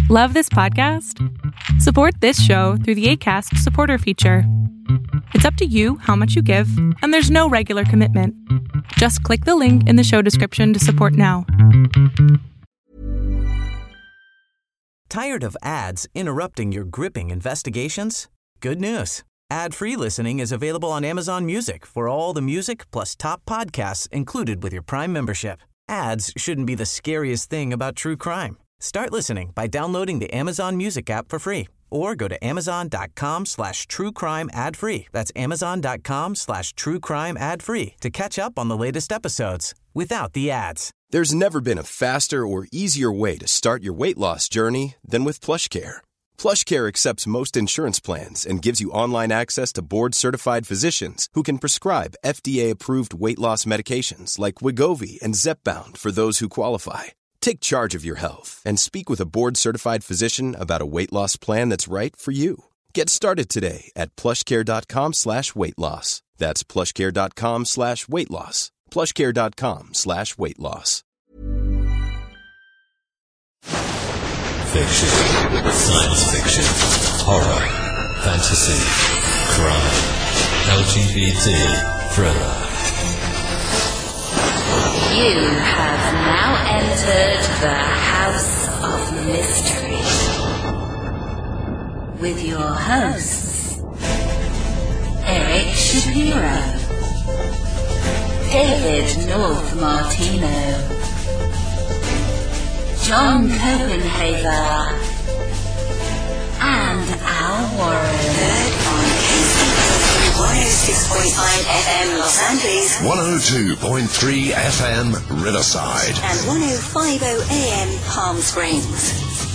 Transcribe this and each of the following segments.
Love this podcast? Support this show through the Acast supporter feature. It's up to you how much you give, and there's no regular commitment. Just click the link in the show description to support now. Tired of ads interrupting your gripping investigations? Good news. Ad-free listening is available on Amazon Music for all the music plus top podcasts included with your Prime membership. Ads shouldn't be the scariest thing about true crime. Start listening by downloading the Amazon Music app for free or go to amazon.com/truecrime ad-free. That's amazon.com/truecrime ad-free to catch up on the latest episodes without the ads. There's never been a faster or easier way to start your weight loss journey than with PlushCare. PlushCare accepts most insurance plans and gives you online access to board-certified physicians who can prescribe FDA-approved weight loss medications like Wegovy and Zepbound for those who qualify. Take charge of your health and speak with a board-certified physician about a weight loss plan that's right for you. Get started today at plushcare.com/weight loss. That's plushcare.com/weight loss. plushcare.com/weight loss. Fiction, science fiction, horror, fantasy, crime, LGBT, thriller. You have now entered the House of Mystery with your hosts, Eric Shapiro, David North Martino, John Copenhaver, and Al Warren. Heard on KCBC 106.5 FM Los Angeles, 102.3 FM Riverside, and 105.0 AM Palm Springs.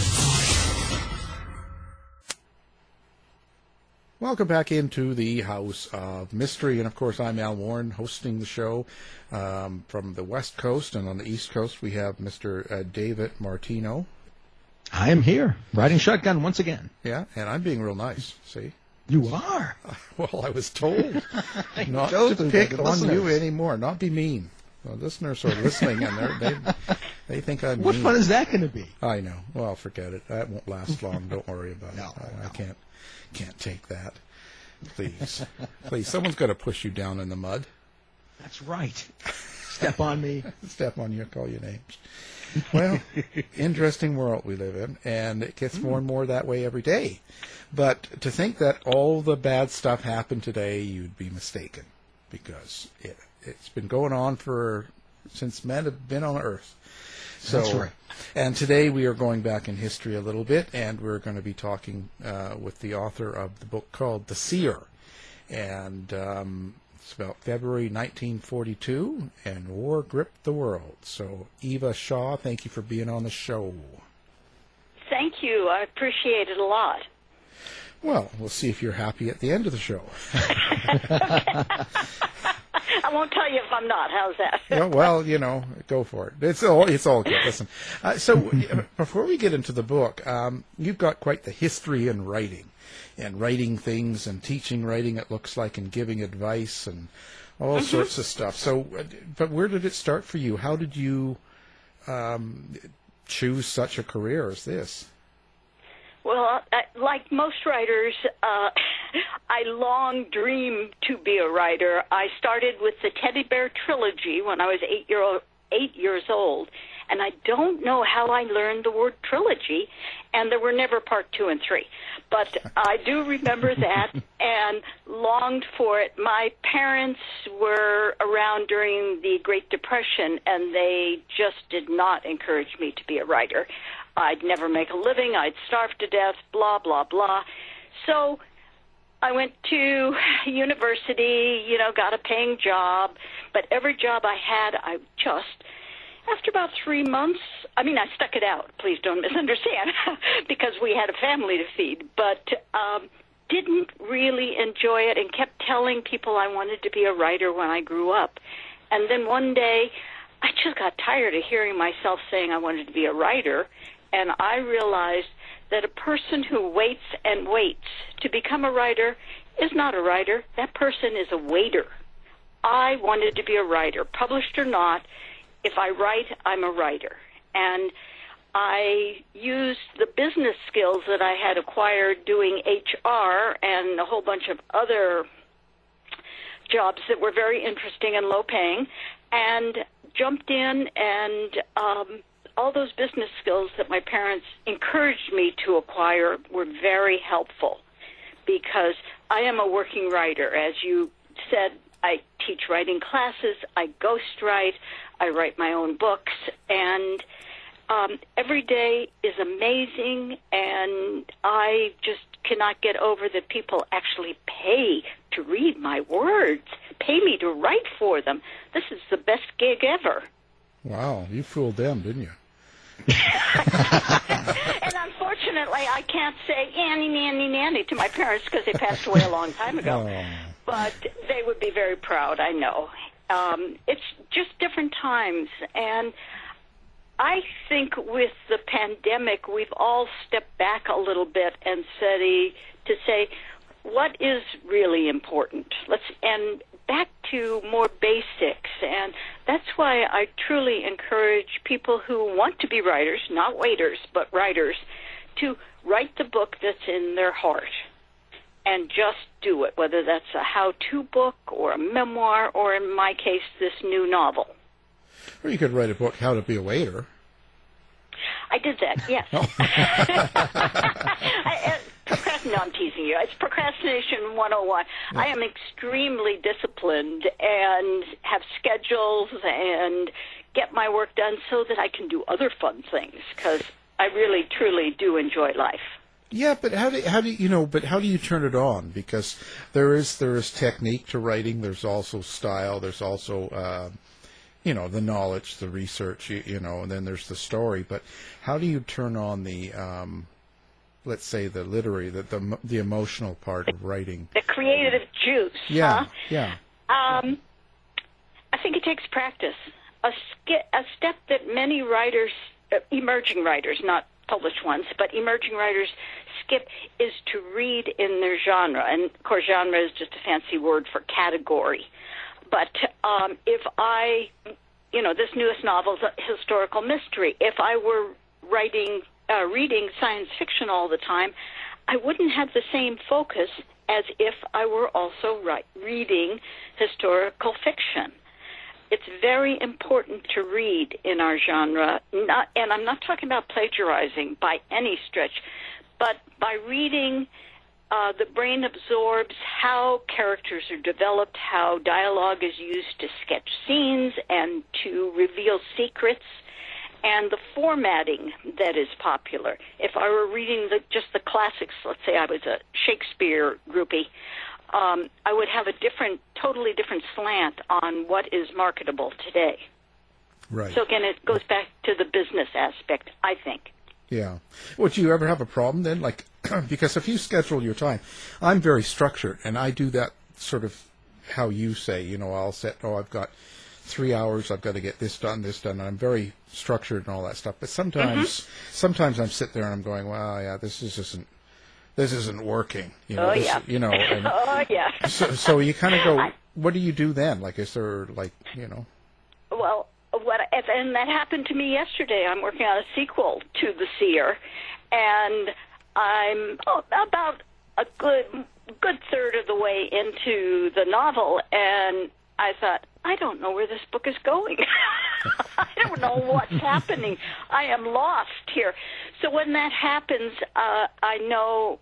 Welcome back into the House of Mystery, and of course I'm Al Warren hosting the show from the West Coast, and on the East Coast we have Mr. David Martino. I am here, riding shotgun once again. Yeah, and I'm being real nice, see? You are? Well, I was told not to pick on you anymore, not be mean. The listeners are listening, and they think I'm What mean. fun is that going to be? I know. Well, forget it. That won't last long. Don't worry about No, it. I no. can't take that. Please. Please, someone's got to push you down in the mud. That's right. Step on me. Step on you, call you names. Well, interesting world we live in, and it gets more and more that way every day. But to think that all the bad stuff happened today, you'd be mistaken, because it's been going on since men have been on Earth. So, that's right. And today we are going back in history a little bit, and we're going to be talking with the author of the book called The Seer. And it's about February 1942, and war gripped the world. So, Eva Shaw, thank you for being on the show. Thank you. I appreciate it a lot. Well, we'll see if you're happy at the end of the show. I won't tell you if I'm not. How's that? Well, go for it. It's all good. Listen, so before we get into the book, you've got quite the history in writing, and writing things and teaching writing, it looks like, and giving advice and all sorts of stuff. So, but where did it start for you? How did you choose such a career as this? Well, like most writers, I long dreamed to be a writer. I started with the Teddy Bear Trilogy when I was 8 years old, and I don't know how I learned the word trilogy, and there were never part 2 and 3. But I do remember that and longed for it. My parents were around during the Great Depression, and they just did not encourage me to be a writer. I'd never make a living. I'd starve to death, blah, blah, blah. So I went to university, got a paying job. But every job I had, after about 3 months, I stuck it out. Please don't misunderstand, because we had a family to feed. But didn't really enjoy it and kept telling people I wanted to be a writer when I grew up. And then one day, I just got tired of hearing myself saying I wanted to be a writer. And I realized that a person who waits and waits to become a writer is not a writer. That person is a waiter. I wanted to be a writer, published or not. If I write, I'm a writer. And I used the business skills that I had acquired doing HR and a whole bunch of other jobs that were very interesting and low paying, and jumped in, and all those business skills that my parents encouraged me to acquire were very helpful, because I am a working writer. As you said, I teach writing classes, I ghostwrite, I write my own books, and every day is amazing, and I just cannot get over that people actually pay to read my words, pay me to write for them. This is the best gig ever. Wow, you fooled them, didn't you? And unfortunately, I can't say Annie, nanny, nanny to my parents because they passed away a long time ago. Oh. But they would be very proud, I know. It's just different times, and I think with the pandemic, we've all stepped back a little bit and to say, what is really important? And back to more basics. And that's why I truly encourage people who want to be writers, not waiters, but writers, to write the book that's in their heart and just do it, whether that's a how-to book or a memoir or, in my case, this new novel. Or you could write a book, How to Be a Waiter. I did that, yes. No, I'm teasing you. It's Procrastination 101. Yeah. I am extremely disciplined and have schedules and get my work done so that I can do other fun things, because I really, truly do enjoy life. Yeah, but how do you turn it on? Because there is technique to writing. There's also style. There's also the knowledge, the research. And then there's the story. But how do you turn on the let's say the literary, the emotional part of writing? The creative juice. Yeah, huh? yeah. I think it takes practice. A step that many writers, emerging writers, not published ones, but emerging writers skip is to read in their genre. And, of course, genre is just a fancy word for category. But if this newest novel is a historical mystery. If I were reading science fiction all the time, I wouldn't have the same focus as if I were also reading historical fiction. It's very important to read in our genre, and I'm not talking about plagiarizing by any stretch, but by reading, the brain absorbs how characters are developed, how dialogue is used to sketch scenes and to reveal secrets, and the formatting that is popular. If I were reading just the classics, let's say I was a Shakespeare groupie, I would have a totally different slant on what is marketable today. Right. So again, it goes back to the business aspect, I think. Yeah. Would you ever have a problem then? Like, because if you schedule your time, I'm very structured, and I do that sort of how you say, I'll set, I've got 3 hours, I've got to get this done, and I'm very structured and all that stuff. But sometimes I'm sitting there and I'm going, well, yeah, this isn't working. And, oh, yeah. So you kind of go, what do you do then? Like, is there, Well, and that happened to me yesterday. I'm working on a sequel to The Seer, and I'm about a good third of the way into the novel, and I thought, I don't know where this book is going. I don't know what's happening. I am lost here. So when that happens, I know,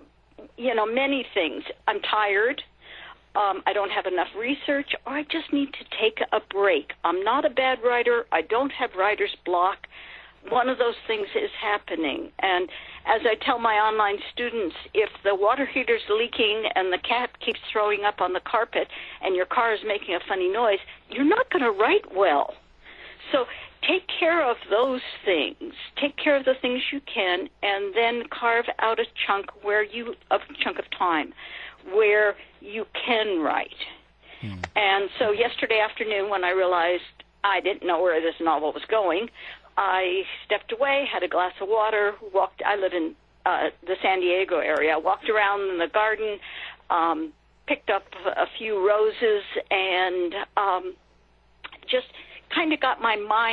many things. I'm tired. I don't have enough research, or I just need to take a break. I'm not a bad writer. I don't have writer's block. One of those things is happening. And as I tell my online students, if the water heater's leaking and the cat keeps throwing up on the carpet and your car is making a funny noise, you're not going to write well. So take care of those things. Take care of the things you can, and then carve out a chunk of time where you can write. And so yesterday afternoon, when I realized I didn't know where this novel was going, I stepped away, had a glass of water, walked. I live in the San Diego area. Walked around in the garden, picked up a few roses, and just kind of got my mind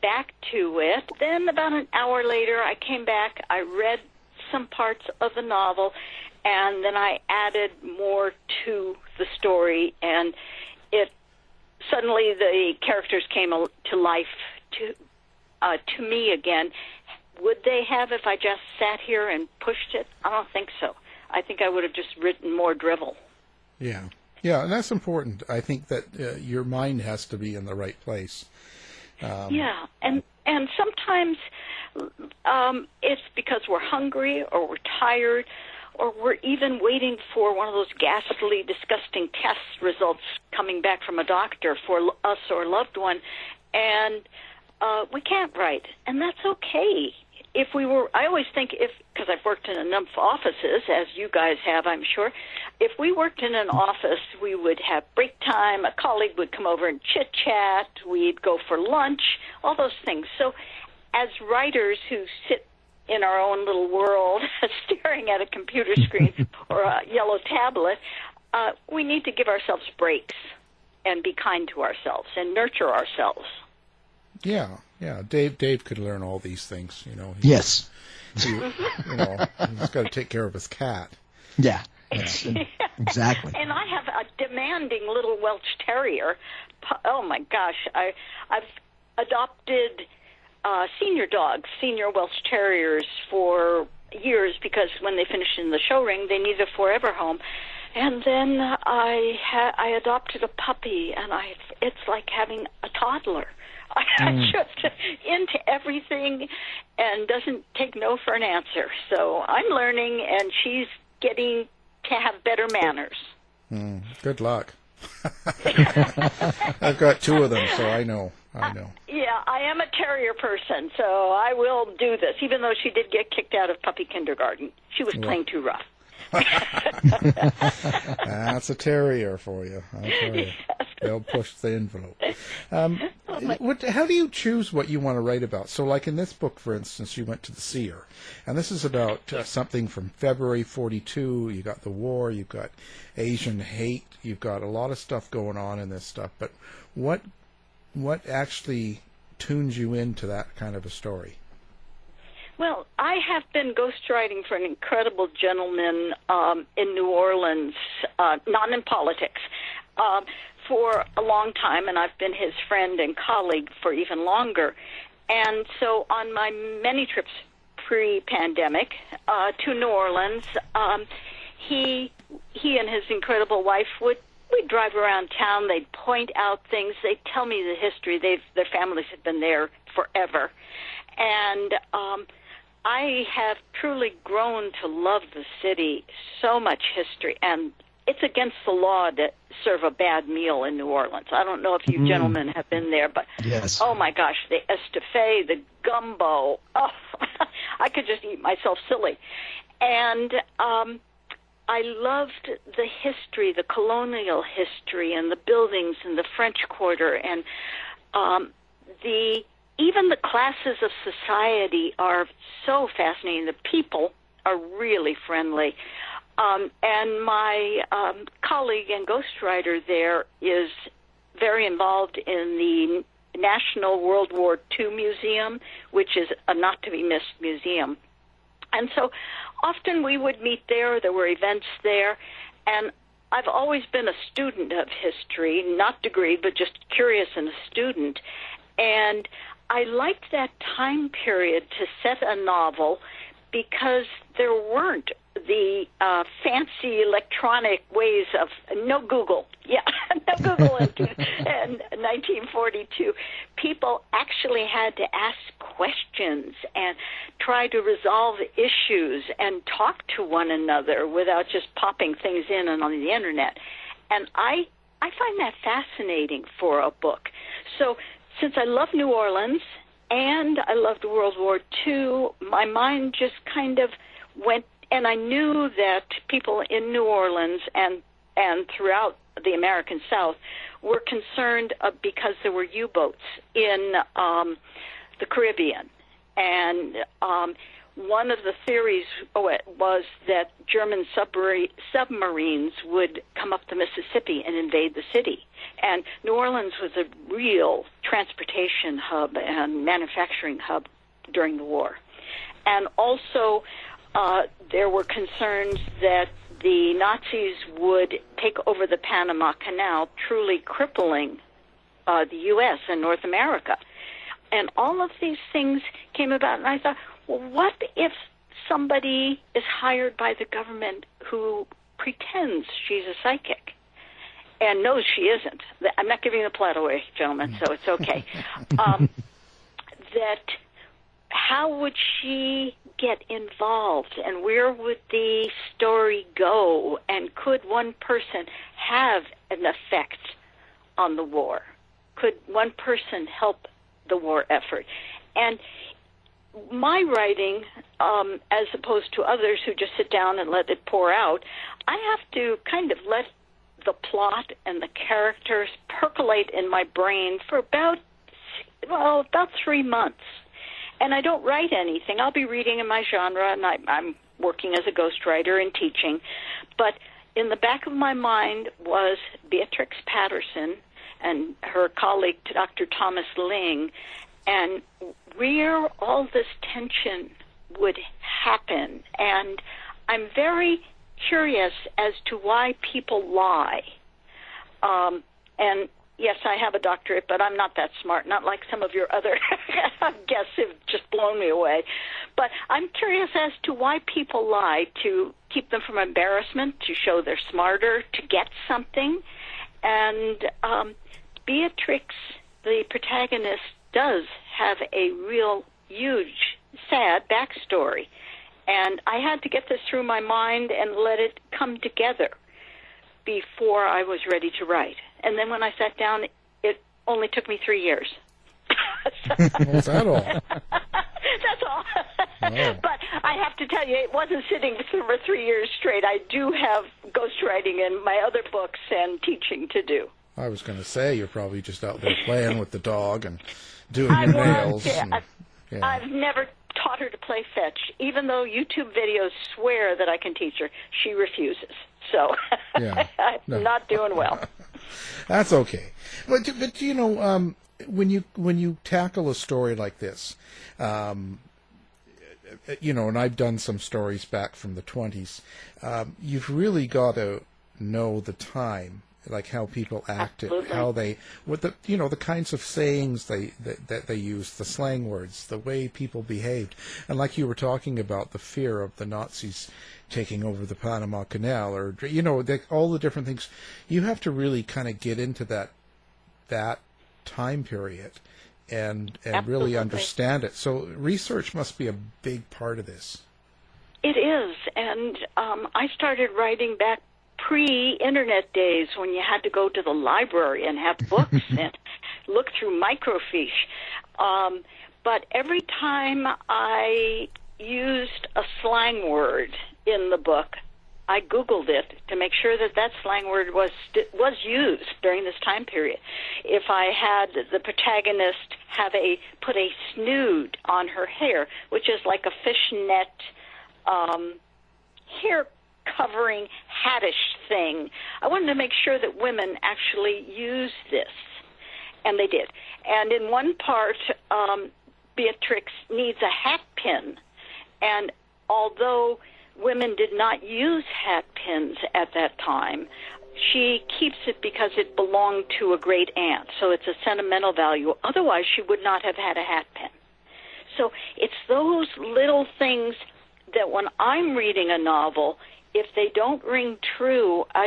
back to it. Then about an hour later, I came back. I read some parts of the novel, and then I added more to the story, and suddenly the characters came to life to me again. Would they have if I just sat here and pushed it? I don't think so. I think I would have just written more drivel. Yeah. Yeah, and that's important. I think that your mind has to be in the right place. Yeah, and sometimes it's because we're hungry or we're tired or we're even waiting for one of those ghastly, disgusting test results coming back from a doctor for us or a loved one, and we can't write, and that's okay. I always think because I've worked in enough offices, as you guys have, I'm sure, if we worked in an office, we would have break time, a colleague would come over and chit-chat, we'd go for lunch, all those things. So as writers who sit in our own little world staring at a computer screen or a yellow tablet, we need to give ourselves breaks and be kind to ourselves and nurture ourselves. Yeah. Dave could learn all these things, Yes. He's got to take care of his cat. Yeah. Exactly. And I have a demanding little Welsh Terrier. Oh my gosh, I've adopted senior Welsh Terriers for years because when they finished in the show ring, they needed a forever home. And then I adopted a puppy, and it's like having a toddler. I'm just into everything and doesn't take no for an answer. So I'm learning, and she's getting to have better manners. Good luck. I've got two of them, so I know. Yeah, I am a terrier person, so I will do this, even though she did get kicked out of puppy kindergarten. She was playing too rough. That's a terrier for you, I tell you. They'll push the envelope. How do you choose what you want to write about? So, like in this book, for instance, you went to the Seer, and this is about something from February 42. You got the war, you've got Asian hate, you've got a lot of stuff going on in this stuff. But what actually tunes you into that kind of a story? Well, I have been ghostwriting for an incredible gentleman in New Orleans, not in politics, for a long time, and I've been his friend and colleague for even longer. And so on my many trips pre-pandemic to New Orleans, he and his incredible wife we'd drive around town, they'd point out things, they'd tell me the history, their families had been there forever. And I have truly grown to love the city, so much history, and it's against the law to serve a bad meal in New Orleans. I don't know if you gentlemen have been there, but yes. Oh my gosh, the estouffee, the gumbo, I could just eat myself silly. And I loved the history, the colonial history, and the buildings and the French Quarter, and even the classes of society are so fascinating. The people are really friendly. And my colleague and ghostwriter there is very involved in the National World War II Museum, which is a not-to-be-missed museum. And so often we would meet there. There were events there. And I've always been a student of history, not degreed, but just curious and a student. And I liked that time period to set a novel because there weren't the fancy electronic ways of no Google. Yeah, no Google in 1942. People actually had to ask questions and try to resolve issues and talk to one another without just popping things in and on the internet. And I find that fascinating for a book. So since I love New Orleans and I loved World War II, my mind just kind of went, and I knew that people in New Orleans and throughout the American South were concerned because there were U-boats in the Caribbean. And one of the theories was that German submarines would come up the Mississippi and invade the city. And New Orleans was a real transportation hub and manufacturing hub during the war. And also, there were concerns that the Nazis would take over the Panama Canal, truly crippling the U.S. and North America. And all of these things came about, and I thought, well, what if somebody is hired by the government who pretends she's a psychic and knows she isn't? I'm not giving the plot away, gentlemen, so it's okay. That how would she get involved, and where would the story go, and could one person have an effect on the war? Could one person help the war effort? And my writing, as opposed to others who just sit down and let it pour out, I have to kind of let the plot and the characters percolate in my brain for about 3 months. And I don't write anything. I'll be reading in my genre, and I'm working as a ghostwriter and teaching. But in the back of my mind was Beatrix Patterson and her colleague, Dr. Thomas Ling, and where all this tension would happen. And I'm very curious as to why people lie. And yes, I have a doctorate, but I'm not that smart, not like some of your other guests have just blown me away. But I'm curious as to why people lie, to keep them from embarrassment, to show they're smarter, to get something. And Beatrix, the protagonist, does have a real huge, sad backstory. And I had to get this through my mind and let it come together before I was ready to write. And then when I sat down, it only took me 3 years. Was that all? That's all. Oh. But I have to tell you, it wasn't sitting for 3 years straight. I do have ghostwriting in my other books and teaching to do. I was going to say, you're probably just out there playing with the dog and doing your nails. Yeah. I've never taught her to play fetch. Even though YouTube videos swear that I can teach her, she refuses. So I'm not doing well. That's okay. But you know, when you tackle a story like this, you know, and I've done some stories back from the 20s, you've really got to know the time, like how people acted, how they, what the, you know, the kinds of sayings that they used, the slang words, the way people behaved, and like you were talking about, the fear of the Nazis taking over the Panama Canal, or you know, all the different things. You have to really kind of get into that time period and really understand it. So research must be a big part of this. It is, and I started writing back pre-internet days when you had to go to the library and have books and look through microfiche. But every time I used a slang word in the book, I Googled it to make sure that slang word was used during this time period. If I had the protagonist put a snood on her hair, which is like a fishnet hair covering hattish thing, I wanted to make sure that women actually used this, and they did. And in one part, Beatrix needs a hat pin, and although women did not use hat pins at that time, she keeps it because it belonged to a great aunt, so it's a sentimental value. Otherwise, she would not have had a hat pin. So it's those little things that when I'm reading a novel, if they don't ring true, I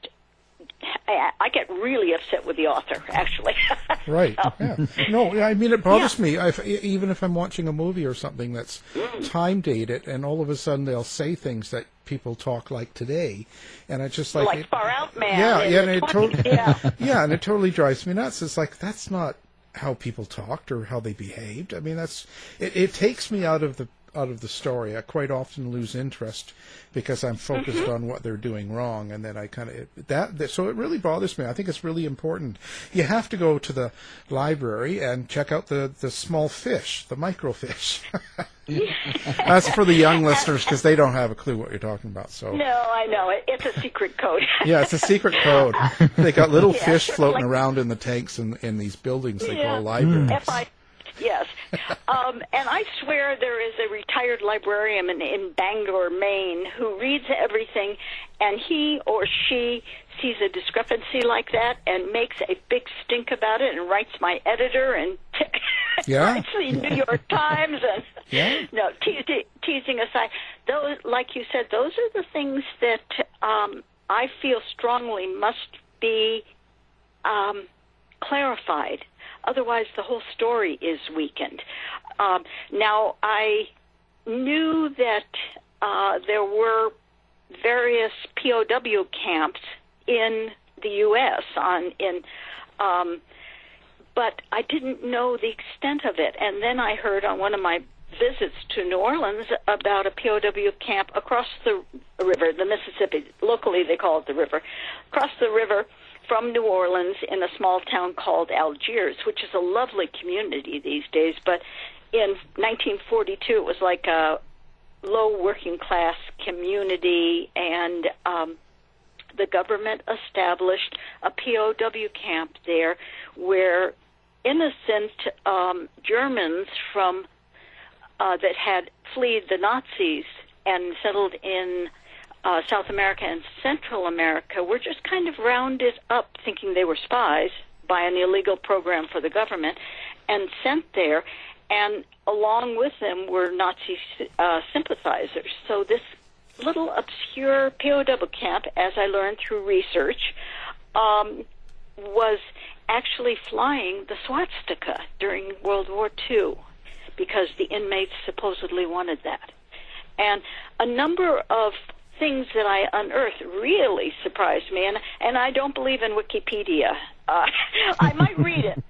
get really upset with the author, actually. Right. Yeah. No, I mean, it bothers me. Even if I'm watching a movie or something that's time dated, and all of a sudden they'll say things that people talk like today, and it's just like Far Out Man. And it totally drives me nuts. It's like, that's not how people talked or how they behaved. I mean, it takes me out of of the story. I quite often lose interest because I'm focused on what they're doing wrong, and then I kind of so it really bothers me. I think it's really important. You have to go to the library and check out the small fish, the microfish. That's for the young listeners because they don't have a clue what you're talking about. So no, I know it's a secret code. Yeah, it's a secret code. They got little fish floating around in the tanks in these buildings they call libraries. Yes. And I swear there is a retired librarian in Bangor, Maine, who reads everything, and he or she sees a discrepancy like that and makes a big stink about it and writes my editor and writes the New York Times. And no, teasing aside, those, like you said, those are the things that I feel strongly must be clarified. Otherwise, the whole story is weakened. Now, I knew that there were various POW camps in the U.S. But I didn't know the extent of it. And then I heard on one of my visits to New Orleans about a POW camp across the river, the Mississippi. Locally, they call it the river. Across the river from New Orleans in a small town called Algiers, which is a lovely community these days. But in 1942, it was like a low working class community, and the government established a POW camp there where innocent Germans from that had fled the Nazis and settled in South America and Central America were just kind of rounded up, thinking they were spies, by an illegal program for the government, and sent there. And along with them were Nazi sympathizers. So this little obscure POW camp, as I learned through research, was actually flying the swastika during World War II because the inmates supposedly wanted that. And a number of things that I unearthed really surprised me, and I don't believe in Wikipedia. I might read it.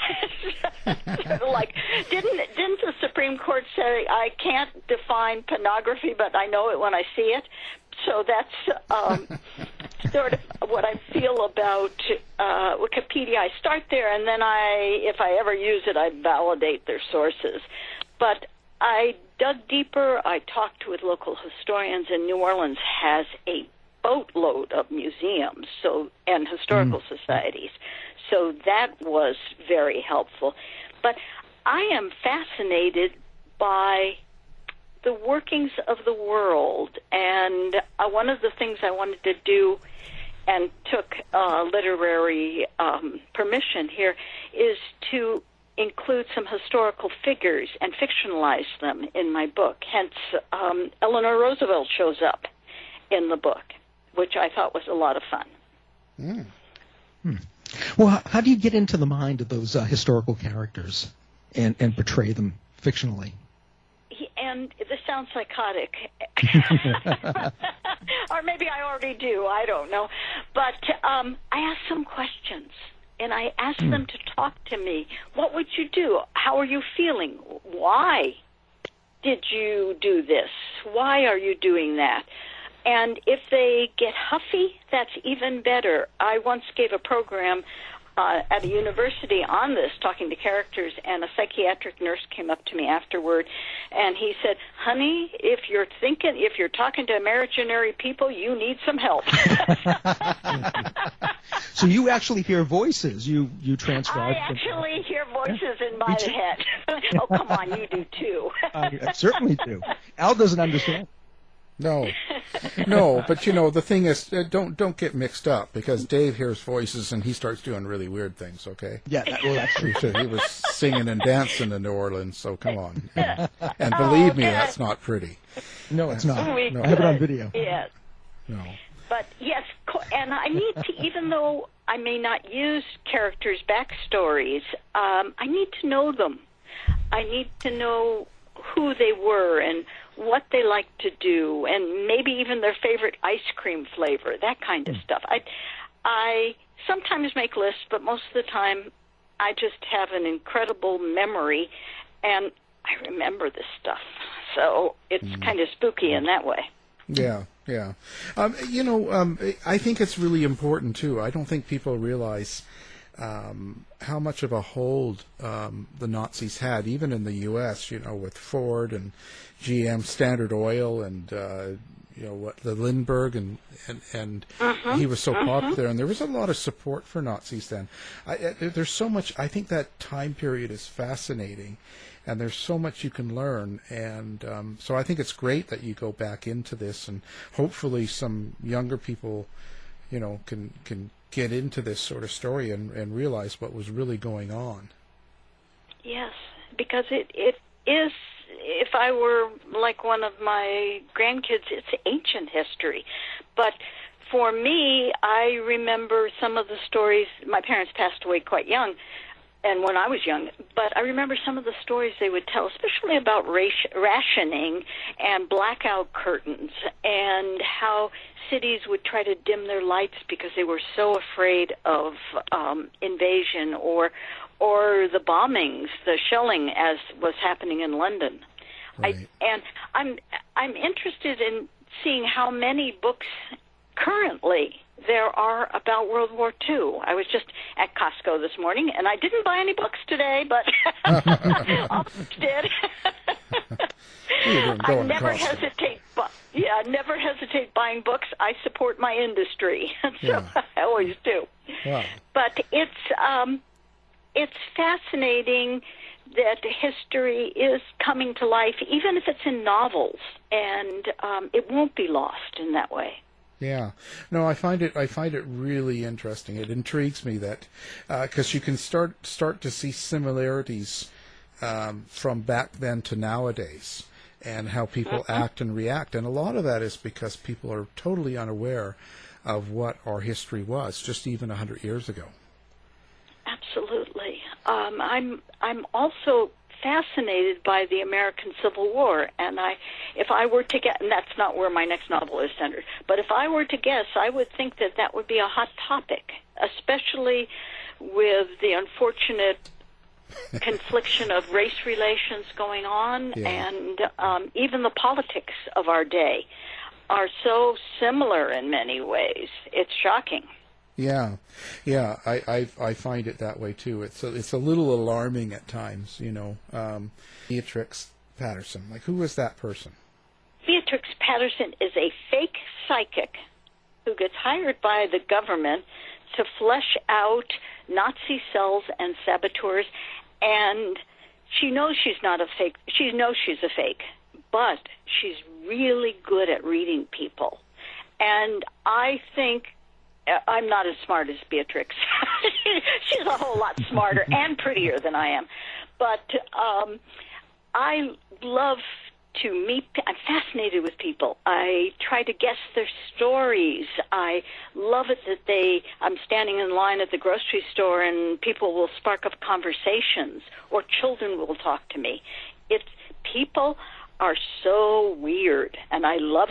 Sort of like, didn't the Supreme Court say I can't define pornography, but I know it when I see it? So that's sort of what I feel about Wikipedia. I start there, and then if I ever use it, I validate their sources. But I dug deeper. I talked with local historians, and New Orleans has a boatload of museums and historical societies. So that was very helpful. But I am fascinated by the workings of the world, and one of the things I wanted to do and took literary permission here is to include some historical figures and fictionalize them in my book. Hence, Eleanor Roosevelt shows up in the book, which I thought was a lot of fun. Well, how do you get into the mind of those historical characters and portray them fictionally? And this sounds psychotic. Or maybe I already do. I don't know. But I ask some questions. And I ask them to talk to me. What would you do? How are you feeling? Why did you do this? Why are you doing that? And if they get huffy, that's even better. I once gave a program at a university on this, talking to characters, and a psychiatric nurse came up to me afterward, and he said, "Honey, if you're talking to imaginary people, you need some help." So you actually hear voices. You transcribe. I actually hear voices in my head. Oh, come on, you do too. I certainly do. Al doesn't understand. No, but the thing is, don't get mixed up, because Dave hears voices and he starts doing really weird things. Okay? Yeah, that's true. He was singing and dancing in New Orleans, so come on. And believe me, that's not pretty. No, it's not. I have it on video. Yes. No. But yes, and I need to, even though I may not use characters' backstories, I need to know them. I need to know who they were and what they like to do, and maybe even their favorite ice cream flavor, that kind of stuff. I sometimes make lists, but most of the time I just have an incredible memory, and I remember this stuff. So it's kind of spooky in that way. Yeah. I think it's really important, too. I don't think people realize how much of a hold the Nazis had, even in the U.S., with Ford and GM, Standard Oil, and, the Lindbergh, and he was so popular, and there was a lot of support for Nazis then. There's so much, I think that time period is fascinating, and there's so much you can learn, and so I think it's great that you go back into this, and hopefully some younger people, can get into this sort of story and realize what was really going on. Yes, because it is, if I were like one of my grandkids, it's ancient history. But for me, I remember some of the stories. My parents passed away quite young, and when I was young, but I remember some of the stories they would tell, especially about rationing and blackout curtains, and how cities would try to dim their lights because they were so afraid of invasion or the bombings, the shelling, as was happening in London. Right. I'm interested in seeing how many books currently there are about World War II. I was just at Costco this morning, and I didn't buy any books today, but others did. I never hesitate. Never hesitate buying books. I support my industry, so I always do. Wow. But it's fascinating that history is coming to life, even if it's in novels, and it won't be lost in that way. Yeah, no, I find it really interesting. It intrigues me that because you can start to see similarities from back then to nowadays, and how people act and react, and a lot of that is because people are totally unaware of what our history was just even 100 years ago. Absolutely. I'm also fascinated by the American Civil War, and if I were to guess, and that's not where my next novel is centered, but if I were to guess, I would think that would be a hot topic, especially with the unfortunate confliction of race relations going on, and even the politics of our day are so similar in many ways. It's shocking. Yeah, I find it that way too. It's a little alarming at times, Beatrix Patterson, like, who is that person? Beatrix Patterson is a fake psychic who gets hired by the government to flesh out Nazi cells and saboteurs, and she knows she's not a fake. She knows she's a fake, but she's really good at reading people, and I think. I'm not as smart as Beatrix. She's a whole lot smarter and prettier than I am. But I love to meet. I'm fascinated with people. I try to guess their stories. I love it that I'm standing in line at the grocery store and people will spark up conversations, or children will talk to me. People are so weird, and I love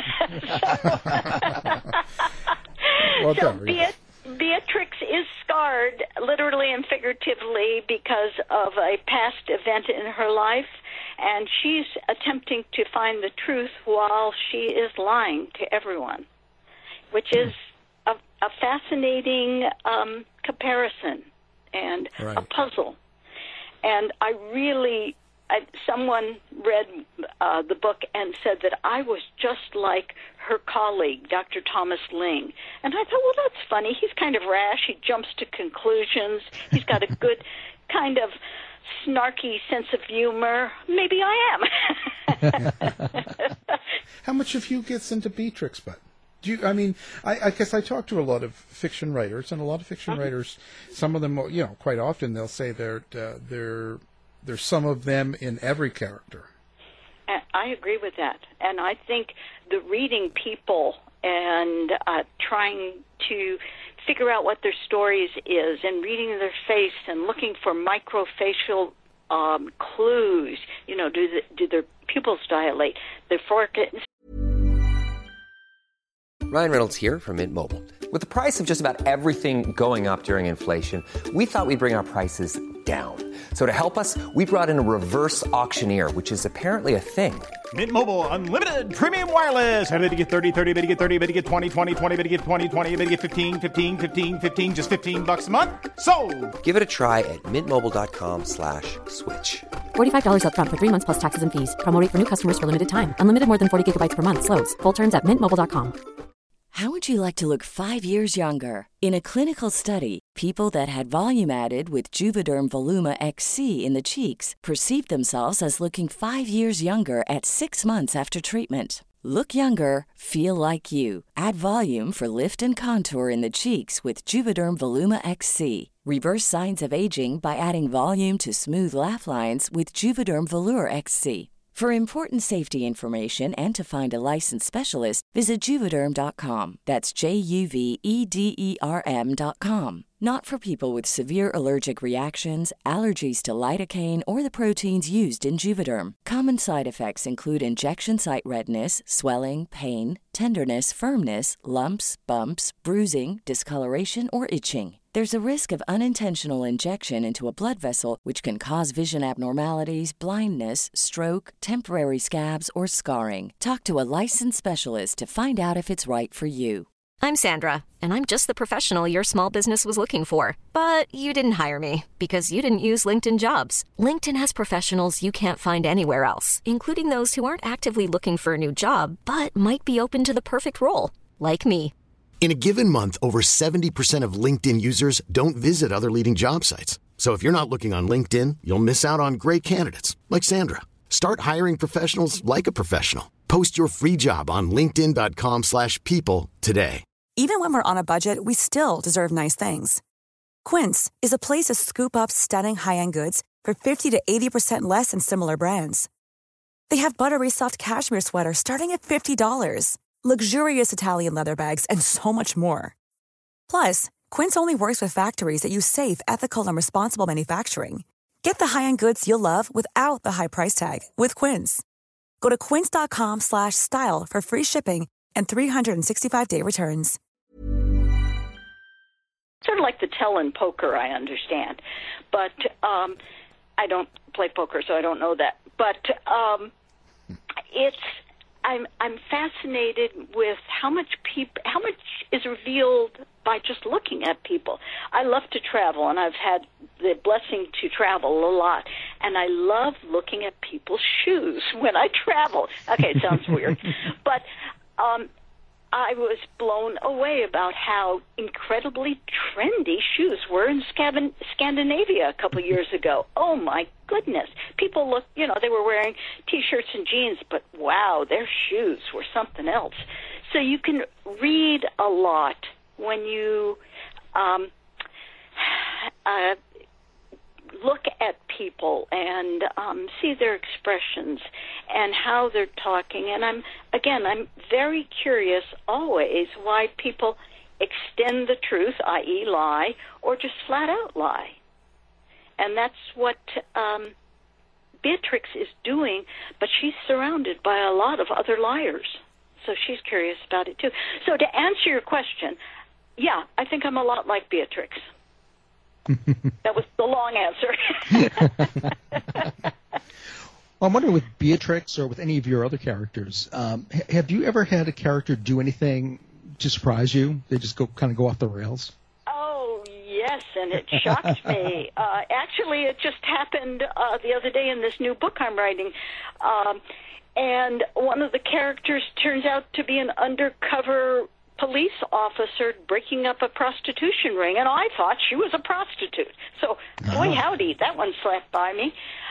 it. So Beatrix is scarred, literally and figuratively, because of a past event in her life, and she's attempting to find the truth while she is lying to everyone, which is a fascinating comparison and a puzzle. And someone read the book and said that I was just like her colleague, Dr. Thomas Ling. And I thought, well, that's funny. He's kind of rash. He jumps to conclusions. He's got a good kind of snarky sense of humor. Maybe I am. How much of you gets into Beatrix, but? I guess I talk to a lot of fiction writers, and a lot of fiction writers, some of them, quite often they'll say there's some of them in every character. I agree with that. And I think the reading people and trying to figure out what their stories is and reading their face and looking for microfacial clues, do their pupils dilate, their forehead. Ryan Reynolds here from Mint Mobile. With the price of just about everything going up during inflation, we thought we'd bring our prices down. So to help us, we brought in a reverse auctioneer, which is apparently a thing. Mint Mobile Unlimited Premium Wireless. How to get 30, 30, bit to get 30, bit to get 20, 20, 20, bit to get 20, 20, bit to get 15, 15, 15, 15, just $15 a month? Sold! Give it a try at mintmobile.com/switch. $45 up front for 3 months plus taxes and fees. Promo rate for new customers for limited time. Unlimited more than 40 gigabytes per month. Slows full terms at mintmobile.com. How would you like to look 5 years younger? In a clinical study, people that had volume added with Juvederm Voluma XC in the cheeks perceived themselves as looking 5 years younger at 6 months after treatment. Look younger, feel like you. Add volume for lift and contour in the cheeks with Juvederm Voluma XC. Reverse signs of aging by adding volume to smooth laugh lines with Juvederm Volure XC. For important safety information and to find a licensed specialist, visit Juvederm.com. That's JUVEDERM.com. Not for people with severe allergic reactions, allergies to lidocaine, or the proteins used in Juvederm. Common side effects include injection site redness, swelling, pain, tenderness, firmness, lumps, bumps, bruising, discoloration, or itching. There's a risk of unintentional injection into a blood vessel, which can cause vision abnormalities, blindness, stroke, temporary scabs, or scarring. Talk to a licensed specialist to find out if it's right for you. I'm Sandra, and I'm just the professional your small business was looking for. But you didn't hire me because you didn't use LinkedIn Jobs. LinkedIn has professionals you can't find anywhere else, including those who aren't actively looking for a new job, but might be open to the perfect role, like me. In a given month, over 70% of LinkedIn users don't visit other leading job sites. So if you're not looking on LinkedIn, you'll miss out on great candidates like Sandra. Start hiring professionals like a professional. Post your free job on linkedin.com/people today. Even when we're on a budget, we still deserve nice things. Quince is a place to scoop up stunning high-end goods for 50 to 80% less than similar brands. They have buttery soft cashmere sweaters starting at $50, luxurious Italian leather bags, and so much more. Plus, Quince only works with factories that use safe, ethical, and responsible manufacturing. Get the high-end goods you'll love without the high price tag with Quince. Go to quince.com/style for free shipping and 365-day returns. Sort of like the tell in poker, I understand. But I don't play poker, so I don't know that. But I'm fascinated with how much is revealed by just looking at people. I love to travel, and I've had the blessing to travel a lot, and I love looking at people's shoes when I travel. Okay, it sounds weird, but I was blown away about how incredibly trendy shoes were in Scandinavia a couple of years ago. Oh, my goodness. People look, they were wearing T-shirts and jeans, but wow, their shoes were something else. So you can read a lot when you look at people and see their expressions and how they're talking. And I'm very curious always why people extend the truth, i.e. lie, or just flat out lie. And that's what Beatrix is doing, but she's surrounded by a lot of other liars. So she's curious about it too. So to answer your question, yeah, I think I'm a lot like Beatrix. That was the long answer. Well, I'm wondering with Beatrix or with any of your other characters, have you ever had a character do anything to surprise you? They just go off the rails? Oh, yes, and it shocked me. Actually, it just happened the other day in this new book I'm writing. And one of the characters turns out to be an undercover police officer breaking up a prostitution ring, and I thought she was a prostitute. So, boy, howdy, that one slapped by me.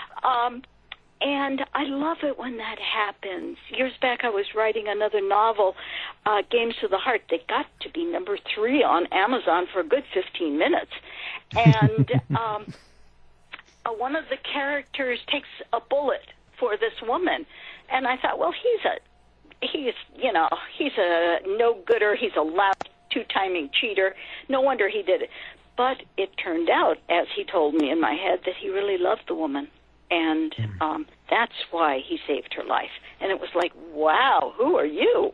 And I love it when that happens. Years back, I was writing another novel, Games of the Heart. They got to be number 3 on Amazon for a good 15 minutes. And one of the characters takes a bullet for this woman. And I thought, well, he's a no-gooder. He's a loud, two-timing cheater. No wonder he did it. But it turned out, as he told me in my head, that he really loved the woman. And that's why he saved her life. And it was like, wow, who are you?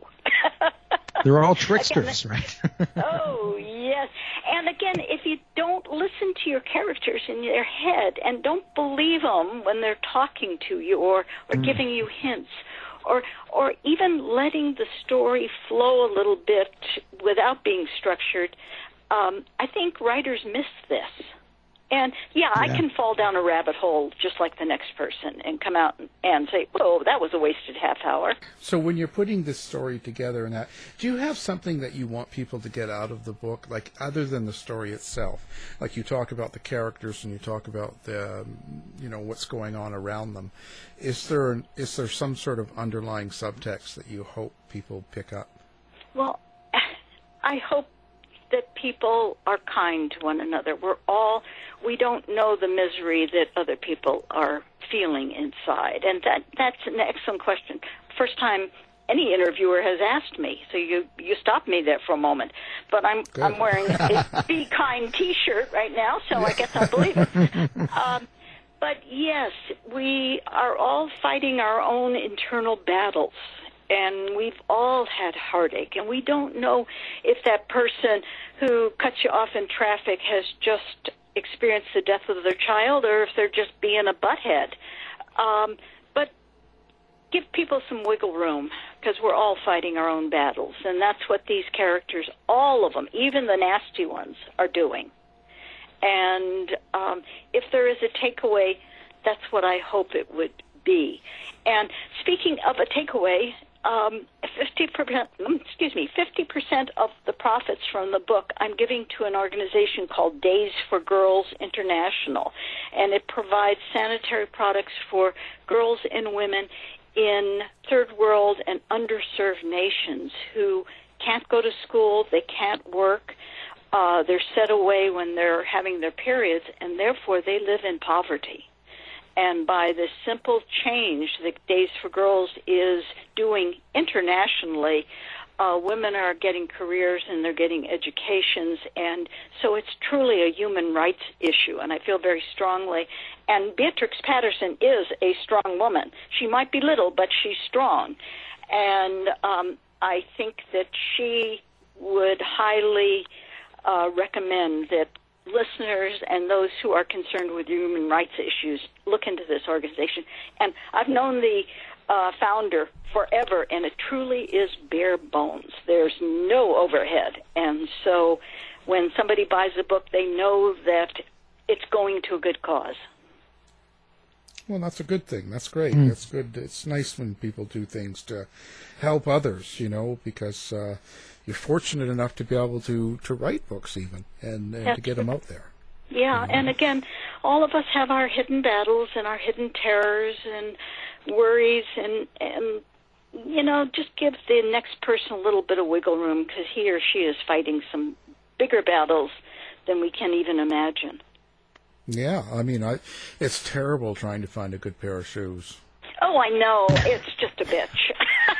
They're all tricksters, right? Oh, yes. And again, if you don't listen to your characters in their head and don't believe them when they're talking to you or giving you hints, or even letting the story flow a little bit without being structured. I think writers miss this. And, I can fall down a rabbit hole just like the next person and come out and say, whoa, that was a wasted half hour. So when you're putting this story together and that, do you have something that you want people to get out of the book, like other than the story itself? Like you talk about the characters and you talk about the, what's going on around them. Is there some sort of underlying subtext that you hope people pick up? Well, I hope that people are kind to one another. We don't know the misery that other people are feeling inside. And that's an excellent question. First time any interviewer has asked me, so you stopped me there for a moment. But I'm wearing a Be Kind T-shirt right now, so I guess I'll believe it. But yes, we are all fighting our own internal battles. And we've all had heartache, and we don't know if that person who cuts you off in traffic has just experienced the death of their child or if they're just being a butthead. But give people some wiggle room, because we're all fighting our own battles, and that's what these characters, all of them, even the nasty ones, are doing. And if there is a takeaway, that's what I hope it would be. And speaking of a takeaway, 50% of the profits from the book I'm giving to an organization called Days for Girls International, and it provides sanitary products for girls and women in third world and underserved nations who can't go to school, they can't work, they're set away when they're having their periods, and therefore they live in poverty. And by this simple change that Days for Girls is doing internationally, women are getting careers and they're getting educations. And so it's truly a human rights issue, and I feel very strongly. And Beatrix Patterson is a strong woman. She might be little, but she's strong. And I think that she would highly recommend that listeners and those who are concerned with human rights issues look into this organization. And I've known the founder forever, and it truly is bare bones. There's no overhead. And so when somebody buys a book, they know that it's going to a good cause. Well, that's a good thing. That's great. That's good. It's nice when people do things to help others, because you're fortunate enough to be able to write books even and to get them out there. Yeah, and again, all of us have our hidden battles and our hidden terrors and worries, and just give the next person a little bit of wiggle room, because he or she is fighting some bigger battles than we can even imagine. Yeah, I mean, it's terrible trying to find a good pair of shoes. Oh, I know. It's just a bitch.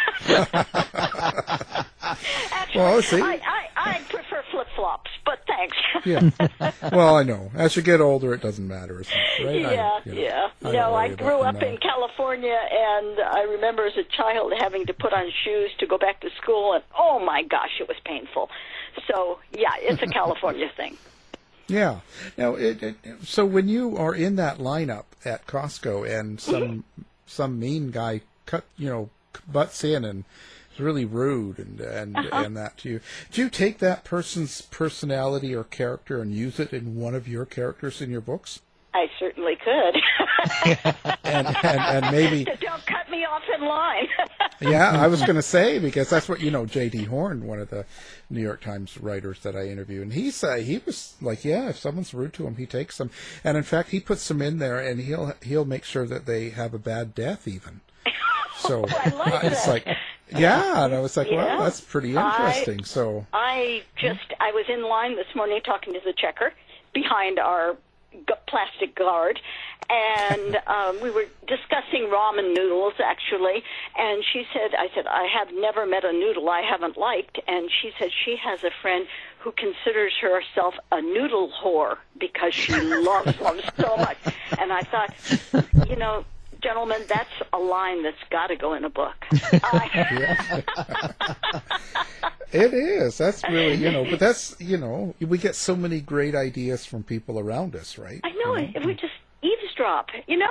Actually, well, see? I prefer flip-flops, but thanks. Yeah. Well, I know. As you get older, it doesn't matter as much, right? I grew up in California, and I remember as a child having to put on shoes to go back to school, and oh my gosh, it was painful. So, yeah, it's a California thing. Yeah. Now, so when you are in that lineup at Costco and some mean guy butts in and is really rude and that to you, do you take that person's personality or character and use it in one of your characters in your books? I certainly could. and maybe don't cut me off in line. Yeah, I was going to say, because that's what J.D. Horn, one of the New York Times writers that I interviewed, and he was like, if someone's rude to him, he takes them, and in fact, he puts them in there, and he'll make sure that they have a bad death even. So I like it's that. like, and I was like, well, that's pretty interesting. I was in line this morning talking to the checker behind our plastic guard, and we were discussing ramen noodles, actually, and I said, I have never met a noodle I haven't liked, and she said she has a friend who considers herself a noodle whore because she loves them so much. And I thought, gentlemen, that's a line that's got to go in a book. It is. That's really, but that's, we get so many great ideas from people around us, right? I know. If we just eavesdrop,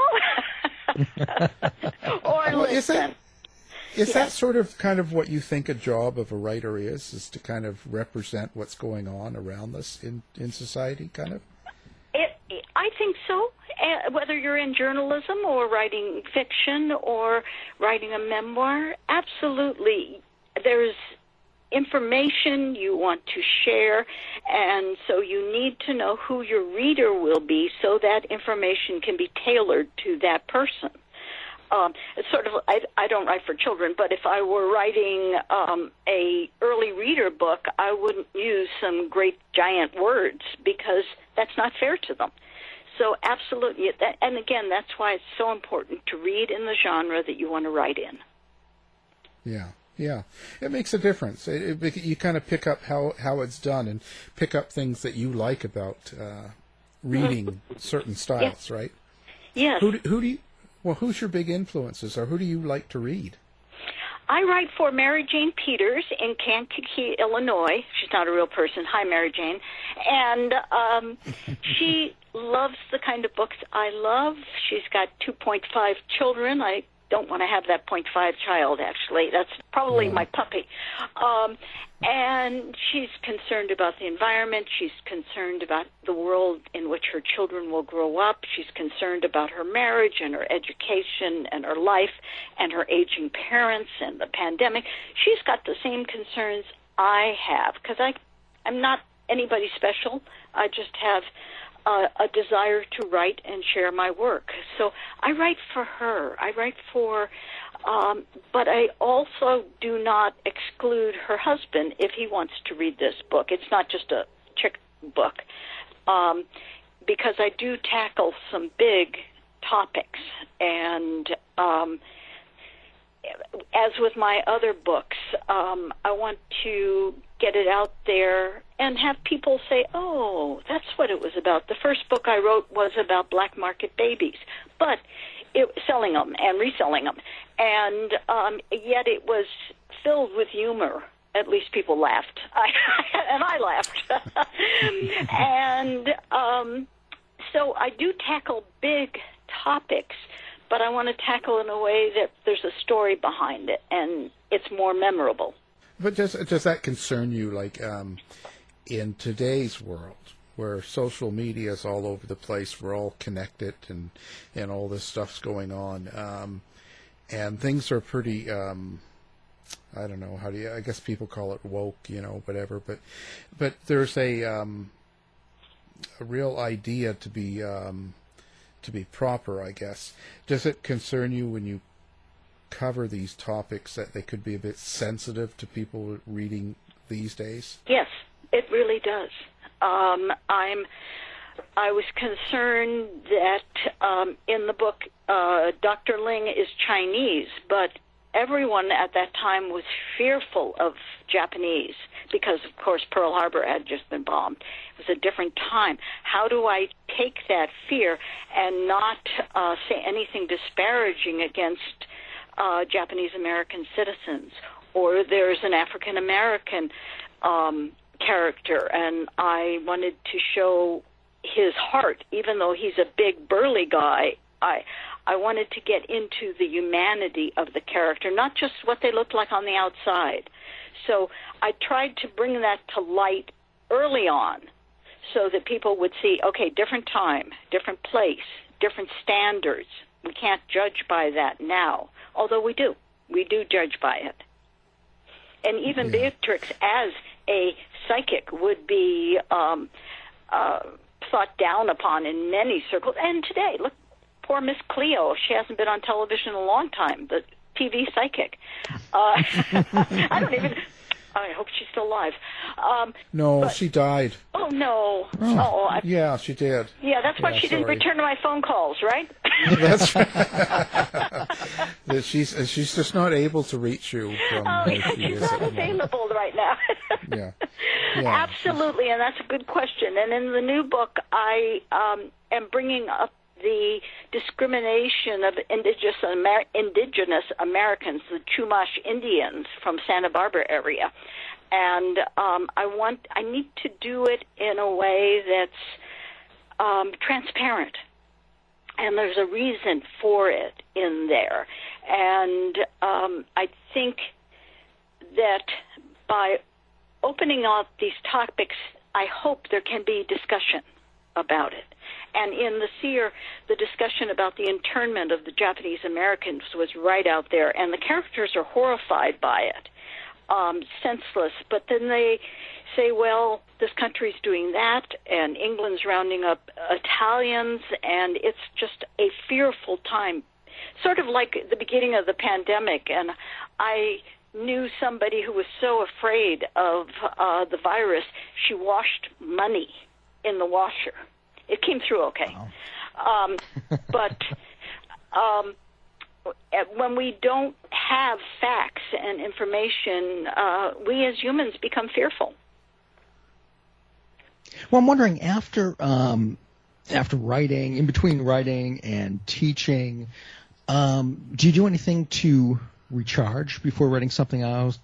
or listen. Is that sort of kind of what you think a job of a writer is to kind of represent what's going on around us in society, kind of? I think so. Whether you're in journalism or writing fiction or writing a memoir, absolutely. There's information you want to share, and so you need to know who your reader will be so that information can be tailored to that person. It's sort of, I don't write for children, but if I were writing a early reader book, I wouldn't use some great giant words because that's not fair to them. So absolutely, and again, that's why it's so important to read in the genre that you want to write in. Yeah. It makes a difference. You kind of pick up how it's done and pick up things that you like about reading certain styles, right? Yes. Who's your big influences, or who do you like to read? I write for Mary Jane Peters in Kankakee, Illinois. She's not a real person. Hi, Mary Jane. And she loves the kind of books I love. She's got 2.5 children. I don't want to have that 0.5 child, actually. That's probably my puppy. And she's concerned about the environment. She's concerned about the world in which her children will grow up. She's concerned about her marriage and her education and her life and her aging parents and the pandemic. She's got the same concerns I have because I'm not anybody special. I just have a desire to write and share my work. So I write for her. I write for, but I also do not exclude her husband if he wants to read this book. It's not just a chick book, because I do tackle some big topics. And as with my other books, I want to get it out there and have people say, oh, that's what it was about. The first book I wrote was about black market babies, but selling them and reselling them. And yet it was filled with humor. At least people laughed. And I laughed. And so I do tackle big topics, but I want to tackle in a way that there's a story behind it and it's more memorable. But does that concern you, like in today's world, where social media is all over the place, we're all connected, and all this stuff's going on, and things are pretty, I don't know, I guess people call it woke, whatever, but there's a real idea to be proper, I guess. Does it concern you when you cover these topics that they could be a bit sensitive to people reading these days? Yes, it really does. I was concerned that in the book, Dr. Ling is Chinese, but everyone at that time was fearful of Japanese because, of course, Pearl Harbor had just been bombed. It was a different time. How do I take that fear and not say anything disparaging against Japanese American citizens? Or there's an African American character, and I wanted to show his heart, even though he's a big burly guy. I wanted to get into the humanity of the character, not just what they looked like on the outside. So I tried to bring that to light early on so that people would see, okay, different time, different place, different standards. We can't judge by that now, although we do. We do judge by it. And even Beatrix as a psychic would be thought down upon in many circles. And today, look, poor Miss Cleo, she hasn't been on television in a long time, the TV psychic. I hope she's still alive. No, she died. Oh, no. Yeah, she did. Yeah, that's why she didn't return to my phone calls, right? That's right. She's just not able to reach you from where she she's is. not available right now. Yeah. Absolutely, and that's a good question. And in the new book, I am bringing up the discrimination of indigenous Americans, the Chumash Indians from Santa Barbara area. And I need to do it in a way that's transparent. And there's a reason for it in there. And I think that by opening up these topics, I hope there can be discussion about it. And in The Seer, the discussion about the internment of the Japanese Americans was right out there, and the characters are horrified by it, senseless. But then they say, well, this country's doing that, and England's rounding up Italians, and it's just a fearful time, sort of like the beginning of the pandemic. And I knew somebody who was so afraid of the virus, she washed money in the washer. It came through okay. Wow. But when we don't have facts and information, we as humans become fearful. Well, I'm wondering, after writing, in between writing and teaching, do you do anything to recharge before writing something else,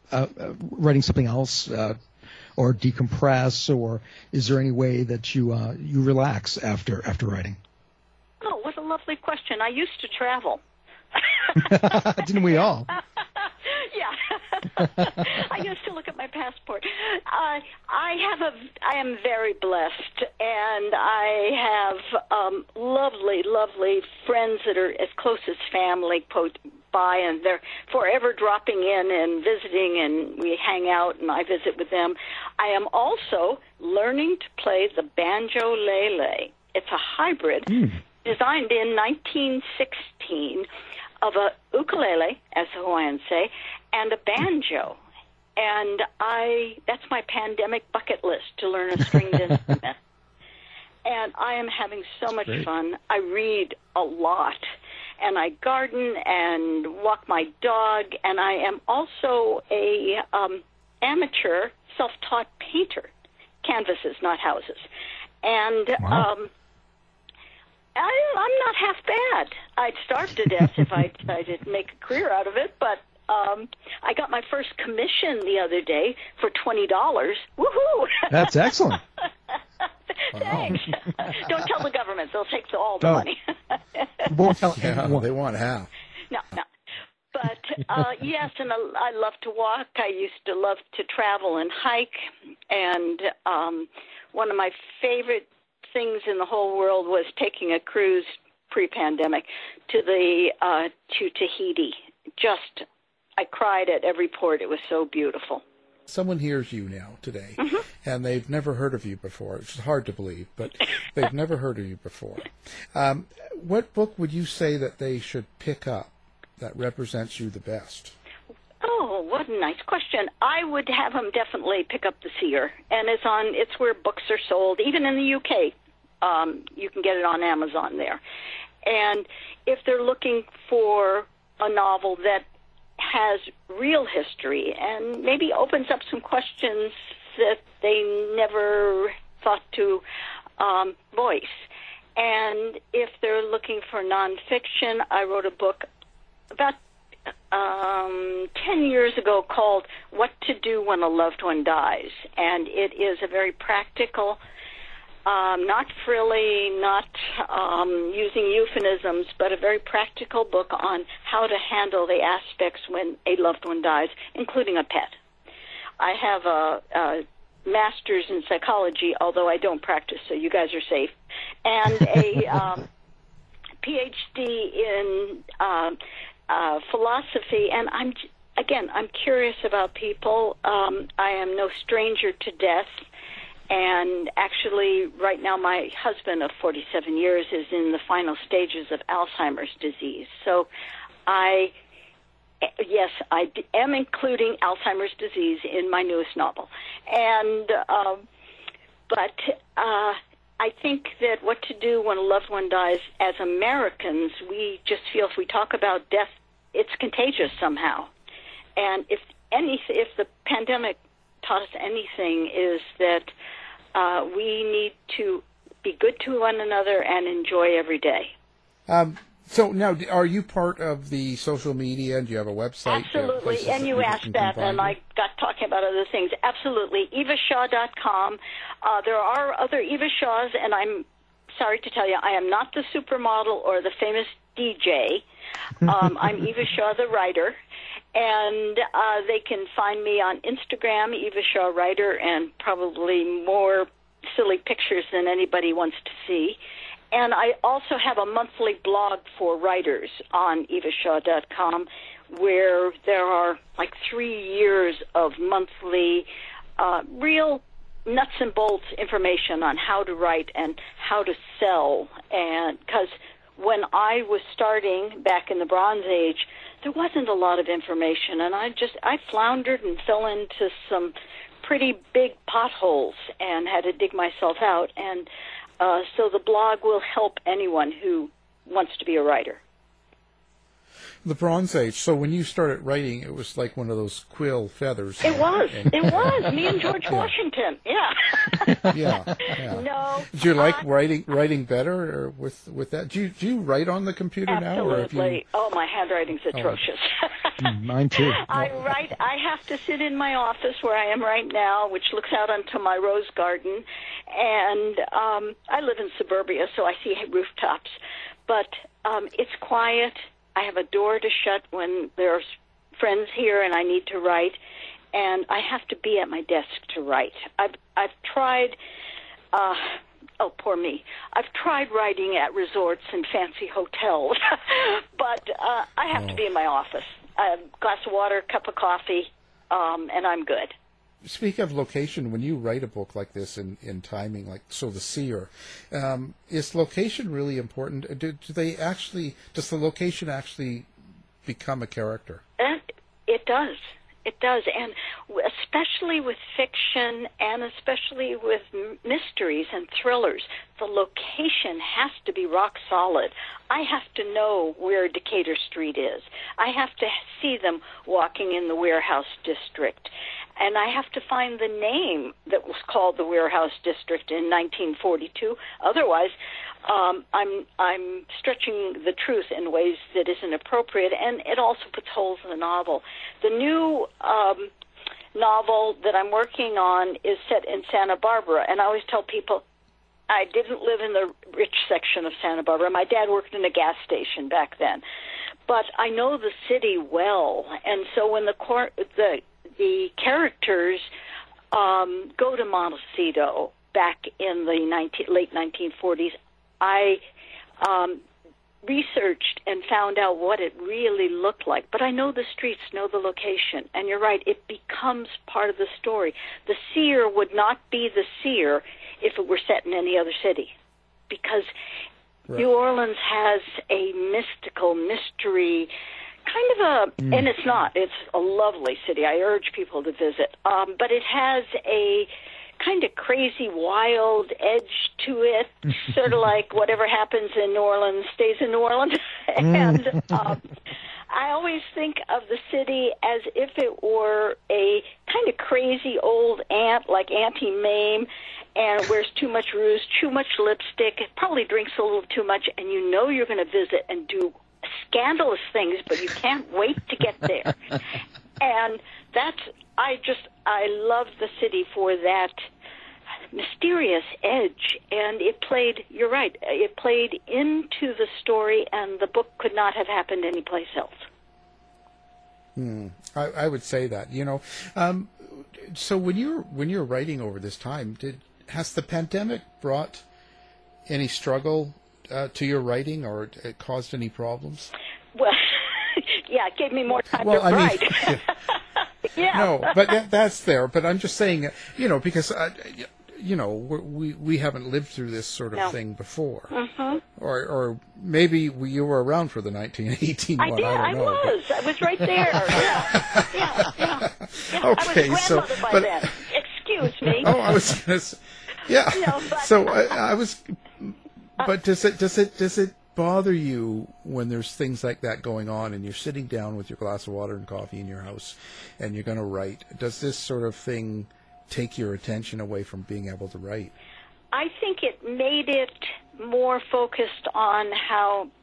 or decompress, or is there any way that you relax after writing? Oh, what a lovely question. I used to travel. Didn't we all? Yeah. I used to look at my passport. I am very blessed, and I have lovely, lovely friends that are as close as family by, and they're forever dropping in and visiting, and we hang out, and I visit with them. I am also learning to play the banjo-lele. It's a hybrid designed in 1916 of a ukulele, as the Hawaiians say, and a banjo. And that's my pandemic bucket list, to learn a stringed instrument. And I am having so much fun. I read a lot, and I garden and walk my dog, and I am also a amateur self-taught painter, canvases, not houses. And I'm not half bad. I'd starve to death if I decided to make a career out of it, but I got my first commission the other day for $20. Woohoo! That's excellent. Thanks. Don't tell the government; they'll take all the money. Won't tell anyone. They want half. No. But yes, and I love to walk. I used to love to travel and hike, and one of my favorite things in the whole world was taking a cruise pre-pandemic to Tahiti. I cried at every port. It was so beautiful. Someone hears you now today, and they've never heard of you before. It's hard to believe, but they've never heard of you before. What book would you say that they should pick up that represents you the best? Oh, what a nice question. I would have them definitely pick up The Seer, and it's where books are sold, even in the UK. You can get it on Amazon there. And if they're looking for a novel that has real history and maybe opens up some questions that they never thought to voice. And if they're looking for nonfiction, I wrote a book about 10 years ago called What to Do When a Loved One Dies. And it is a very practical, not frilly, not using euphemisms, but a very practical book on how to handle the aspects when a loved one dies, including a pet. I have a master's in psychology, although I don't practice, so you guys are safe, and a PhD in philosophy, and I'm curious about people. I am no stranger to death. And actually, right now, my husband of 47 years is in the final stages of Alzheimer's disease. So I am including Alzheimer's disease in my newest novel. And but I think that what to do when a loved one dies, as Americans, we just feel if we talk about death, it's contagious somehow. And if the pandemic taught us anything, is that we need to be good to one another and enjoy every day. So now, are you part of the social media? Do you have a website? Absolutely, and you asked that, and I got talking about other things. Absolutely, evashaw.com. There are other Eva Shaws, and I'm sorry to tell you, I am not the supermodel or the famous DJ. I'm Eva Shaw, the writer, and they can find me on Instagram, Eva Shaw Writer, and probably more silly pictures than anybody wants to see. And I also have a monthly blog for writers on evashaw.com where there are like 3 years of monthly real nuts and bolts information on how to write and how to sell. And because when I was starting back in the Bronze Age, there wasn't a lot of information, and I floundered and fell into some pretty big potholes and had to dig myself out. And so the blog will help anyone who wants to be a writer. The Bronze Age. So when you started writing, it was like one of those quill feathers. It was. It was. Me and George Washington. Yeah. Yeah. No. Do you like writing better or with that? Do you write on the computer now? Absolutely. Oh, my handwriting's atrocious. Mine too. I have to sit in my office where I am right now, which looks out onto my rose garden, and I live in suburbia, so I see rooftops. But it's quiet. I have a door to shut when there's friends here and I need to write, and I have to be at my desk to write. I've tried, oh, poor me. I've tried writing at resorts and fancy hotels, but I have to be in my office. A glass of water, cup of coffee, and I'm good. Speak of location, when you write a book like this in timing, like So the Seer, is location really important? Does the location actually become a character? It does. It does, and especially with fiction and especially with mysteries and thrillers, the location has to be rock solid. I have to know where Decatur Street is. I have to see them walking in the warehouse district. And I have to find the name that was called the Warehouse District in 1942. Otherwise, I'm stretching the truth in ways that isn't appropriate, and it also puts holes in the novel. The new novel that I'm working on is set in Santa Barbara, and I always tell people I didn't live in the rich section of Santa Barbara. My dad worked in a gas station back then. But I know the city well, and so when the characters go to Montecito back in the late 1940s, I researched and found out what it really looked like. But I know the streets, know the location, and you're right, it becomes part of the story. The seer would not be the seer if it were set in any other city, because New Orleans has a mystical mystery kind of and it's a lovely city. I urge people to visit. But it has a kind of crazy, wild edge to it, sort of like whatever happens in New Orleans stays in New Orleans. And I always think of the city as if it were a kind of crazy old aunt like Auntie Mame, and wears too much rouge, too much lipstick, probably drinks a little too much, and you know you're going to visit and do scandalous things, but you can't wait to get there. And I love the city for that mysterious edge, and it played, you're right, it played into the story, and the book could not have happened anyplace else. I would say that, so when you're writing over this time, has the pandemic brought any struggle to your writing, or it caused any problems? Well, yeah, it gave me more time to write. Yeah. No, but that's there. But I'm just saying, because we haven't lived through this sort of thing before, or maybe you were around for the 1918 one. I don't know. I was right there. Yeah. Okay, I was a grandmother by then. Excuse me. Oh, I was going to. Yeah. So I was. But does it bother you when there's things like that going on and you're sitting down with your glass of water and coffee in your house and you're going to write? Does this sort of thing take your attention away from being able to write? I think it made it more focused on how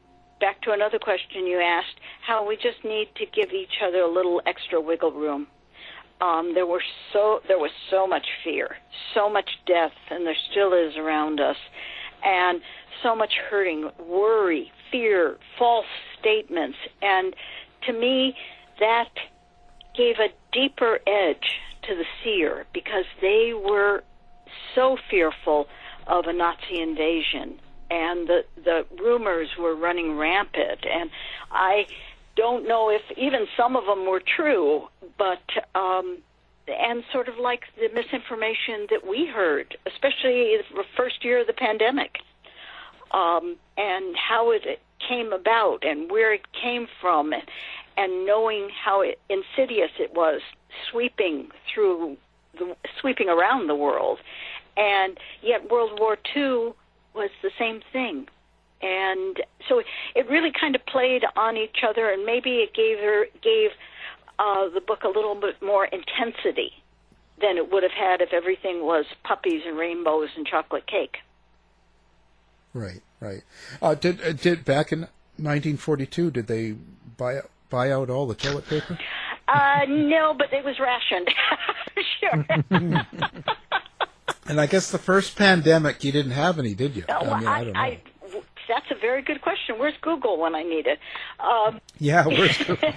back to another question you asked, how we just need to give each other a little extra wiggle room. There was so much fear, so much death, and there still is around us, and so much hurting, worry, fear, false statements, and to me, that gave a deeper edge to the seer because they were so fearful of a Nazi invasion, and the rumors were running rampant, and I don't know if even some of them were true, but and sort of like the misinformation that we heard, especially the first year of the pandemic, and how it came about and where it came from, and knowing how insidious it was, sweeping around the world. And yet World War II was the same thing. And so it really kind of played on each other, and maybe it gave the book a little bit more intensity than it would have had if everything was puppies and rainbows and chocolate cake. Right. Did back in 1942, did they buy out all the toilet paper? No, but it was rationed. Sure. And I guess the first pandemic, you didn't have any, did you? I don't know. That's a very good question. Where's Google when I need it? Yeah, where's Google?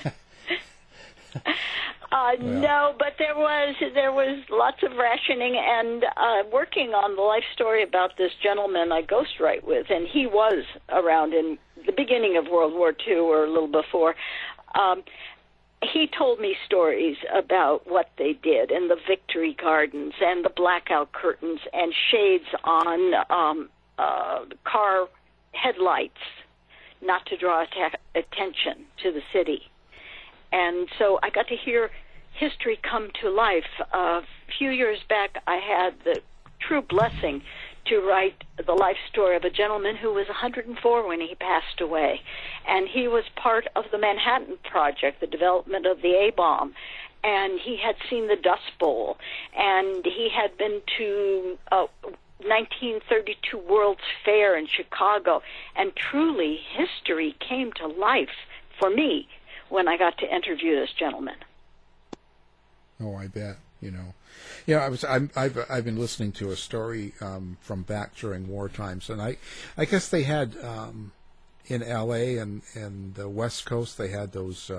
No, but there was lots of rationing, and working on the life story about this gentleman I ghostwrite with, and he was around in the beginning of World War II or a little before. He told me stories about what they did, and the victory gardens, and the blackout curtains, and shades on car headlights, not to draw attention to the city. And so I got to hear history come to life. A few years back, I had the true blessing to write the life story of a gentleman who was 104 when he passed away. And he was part of the Manhattan Project, the development of the A-bomb. And he had seen the Dust Bowl. And he had been to 1932 World's Fair in Chicago. And truly, history came to life for me when I got to interview this gentleman. Oh, I bet. Yeah, I've been listening to a story from back during war times, and I guess they had in L.A. and the West Coast, they had those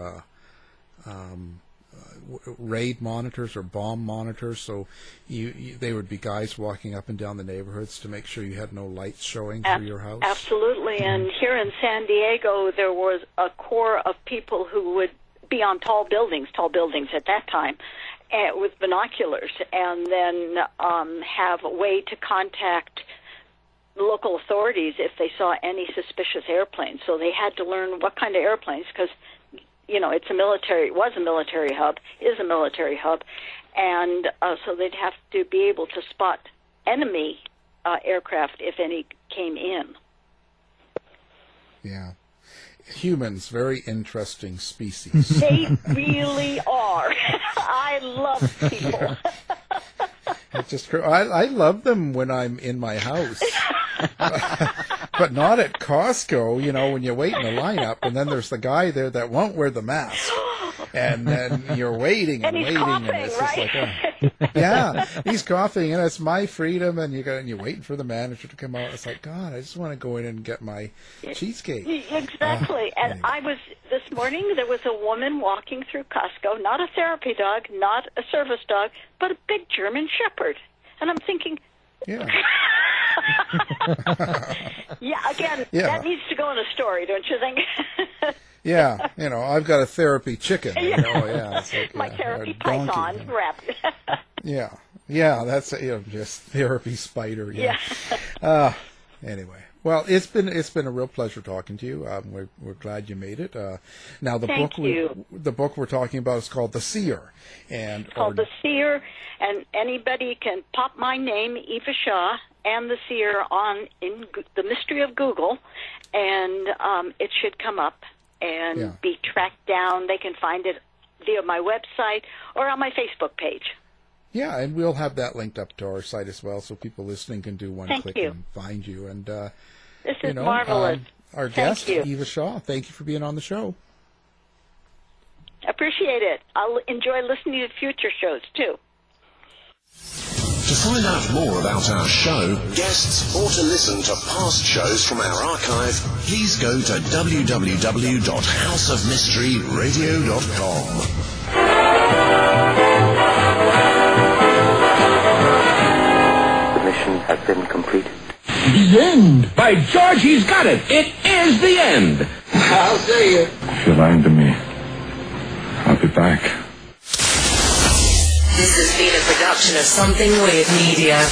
raid monitors or bomb monitors. So they would be guys walking up and down the neighborhoods to make sure you had no lights showing through your house. Absolutely, and here in San Diego, there was a core of people who would be on tall buildings at that time, with binoculars, and then have a way to contact local authorities if they saw any suspicious airplanes. So they had to learn what kind of airplanes, because was a military hub, is a military hub, and so they'd have to be able to spot enemy aircraft if any came in. Yeah. Humans, very interesting species. They really are. I love people. I love them when I'm in my house, but not at Costco. When you wait in the lineup, and then there's the guy there that won't wear the mask, and then you're waiting and waiting, coughing, and it's right? just like, yeah, he's coughing, and it's my freedom, and you're waiting for the manager to come out. It's like, God, I just want to go in and get my cheesecake. Exactly. And anyway. This morning, there was a woman walking through Costco, not a therapy dog, not a service dog, but a big German Shepherd. And I'm thinking, yeah. That needs to go in a story, don't you think? Yeah, I've got a therapy chicken. It's like, my therapy python wrap. Yeah, that's just therapy spider. Yeah. Anyway, well, it's been a real pleasure talking to you. We're glad you made it. Now the book we're talking about is called The Seer, and it's called The Seer, and anybody can pop my name, Eva Shaw, and The Seer in the mystery of Google, and it should come up and be tracked down. They can find it via my website or on my Facebook page. Yeah, and we'll have that linked up to our site as well, so people listening can do one click and find you. And this is marvelous. our guest, Eva Shaw. Thank you for being on the show. Appreciate it. I'll enjoy listening to future shows, too. To find out more about our show, guests, or to listen to past shows from our archive, please go to www.houseofmysteryradio.com. The mission has been completed. The end! By George, he's got it! It is the end! I'll see you. If you're lying to me, I'll be back. This has been a production of Something Weird Media.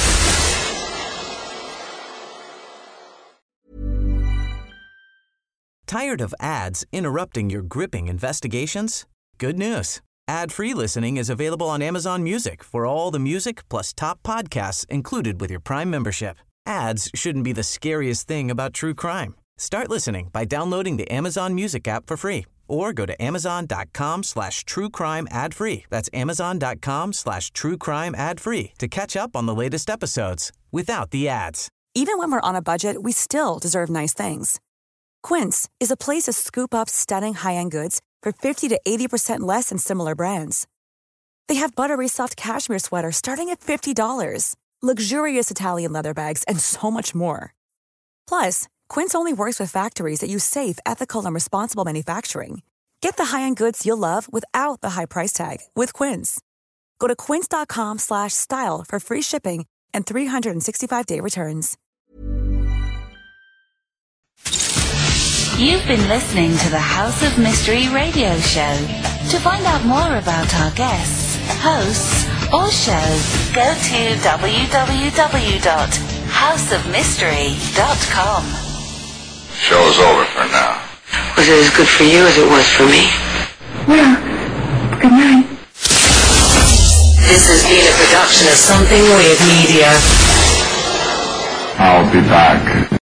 Tired of ads interrupting your gripping investigations? Good news. Ad-free listening is available on Amazon Music for all the music plus top podcasts included with your Prime membership. Ads shouldn't be the scariest thing about true crime. Start listening by downloading the Amazon Music app for free or go to amazon.com/truecrime ad-free. That's amazon.com/truecrime ad-free to catch up on the latest episodes without the ads. Even when we're on a budget, we still deserve nice things. Quince is a place to scoop up stunning high-end goods for 50 to 80% less than similar brands. They have buttery soft cashmere sweaters starting at $50, luxurious Italian leather bags, and so much more. Plus, Quince only works with factories that use safe, ethical, and responsible manufacturing. Get the high-end goods you'll love without the high price tag with Quince. Go to quince.com/style for free shipping and 365-day returns. You've been listening to the House of Mystery radio show. To find out more about our guests, hosts, or shows, go to www.houseofmystery.com. Show's over for now. Was it as good for you as it was for me? Well, good night. This has been a production of Something Weird Media. I'll be back.